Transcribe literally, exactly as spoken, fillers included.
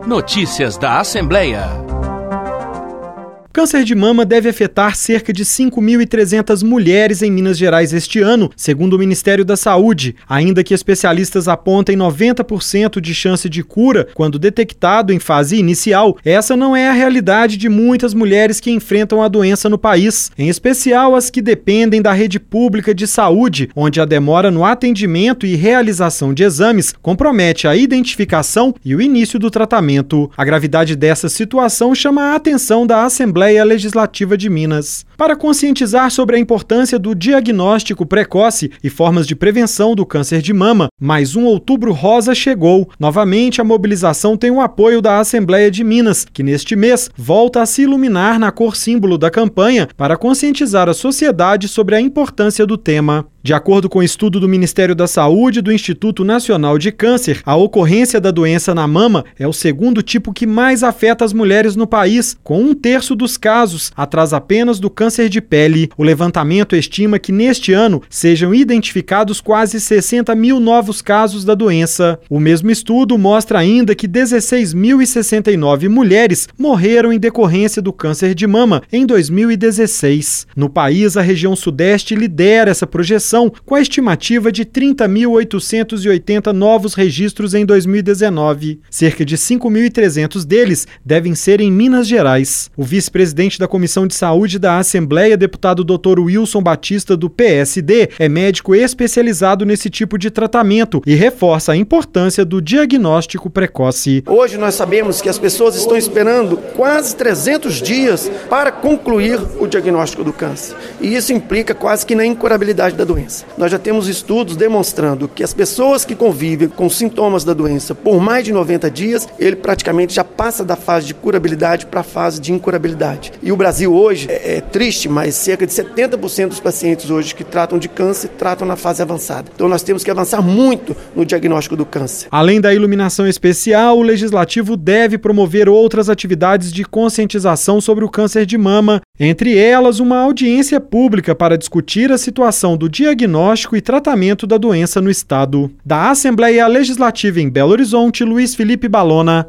Notícias da Assembleia. Câncer de mama deve afetar cerca de cinco mil e trezentas mulheres em Minas Gerais este ano, segundo o Ministério da Saúde. Ainda que especialistas apontem noventa por cento de chance de cura quando detectado em fase inicial, essa não é a realidade de muitas mulheres que enfrentam a doença no país, em especial as que dependem da rede pública de saúde, onde a demora no atendimento e realização de exames compromete a identificação e o início do tratamento. A gravidade dessa situação chama a atenção da Assembleia Legislativa de Minas. Para conscientizar sobre a importância do diagnóstico precoce e formas de prevenção do câncer de mama, mais um Outubro Rosa chegou. Novamente, a mobilização tem o apoio da Assembleia de Minas, que neste mês volta a se iluminar na cor símbolo da campanha para conscientizar a sociedade sobre a importância do tema. De acordo com o estudo do Ministério da Saúde e do Instituto Nacional de Câncer, a ocorrência da doença na mama é o segundo tipo que mais afeta as mulheres no país, com um terço dos casos, atrás apenas do câncer de pele. O levantamento estima que neste ano sejam identificados quase sessenta mil novos casos da doença. O mesmo estudo mostra ainda que dezesseis mil e sessenta e nove mulheres morreram em decorrência do câncer de mama em dois mil e dezesseis. No país, a região sudeste lidera essa projeção, com a estimativa de trinta mil oitocentos e oitenta novos registros em dois mil e dezenove. Cerca de cinco mil e trezentos deles devem ser em Minas Gerais. O vice-presidente da Comissão de Saúde da Assembleia, deputado doutor Wilson Batista, do P S D, é médico especializado nesse tipo de tratamento e reforça a importância do diagnóstico precoce. Hoje nós sabemos que as pessoas estão esperando quase trezentos dias para concluir o diagnóstico do câncer. E isso implica quase que na incurabilidade da doença. Nós já temos estudos demonstrando que as pessoas que convivem com sintomas da doença por mais de noventa dias, ele praticamente já passa da fase de curabilidade para a fase de incurabilidade. E o Brasil hoje, é, é triste, mas cerca de setenta por cento dos pacientes hoje que tratam de câncer, tratam na fase avançada. Então nós temos que avançar muito no diagnóstico do câncer. Além da iluminação especial, o Legislativo deve promover outras atividades de conscientização sobre o câncer de mama, entre elas uma audiência pública para discutir a situação do diagnóstico e tratamento da doença no estado. Da Assembleia Legislativa em Belo Horizonte, Luiz Felipe Balona.